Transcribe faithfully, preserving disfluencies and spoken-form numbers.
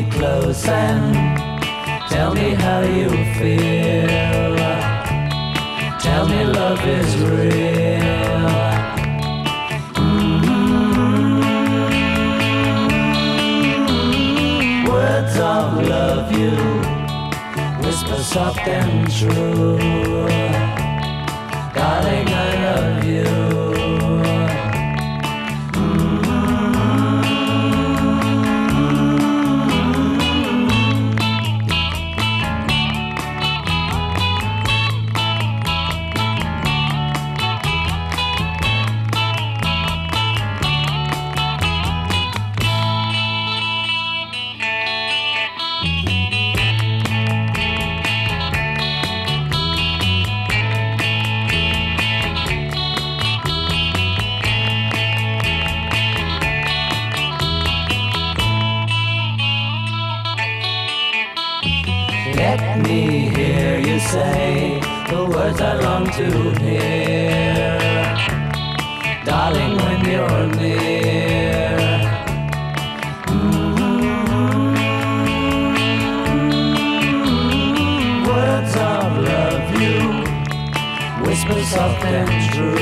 me close and tell me how you feel. Tell me love is real. Mm-hmm. Words of love you whisper soft and true. Darling, I love you. Let me hear you say the words I long to hear. Darling, when you're near. Mm-hmm. Words of love you whisper soft and true.